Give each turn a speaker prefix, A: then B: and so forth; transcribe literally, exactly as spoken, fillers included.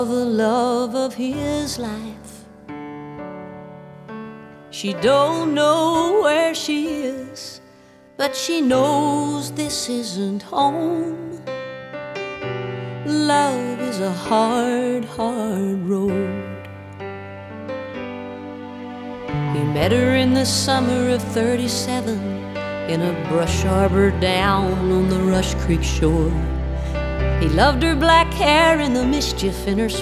A: the love of his life. She don't know where she is, but she knows this isn't home. Love is a hard, hard road. He met her in the summer of thirty-seven in a brush arbor down on the Rush Creek shore. He loved her black hair and the mischief in her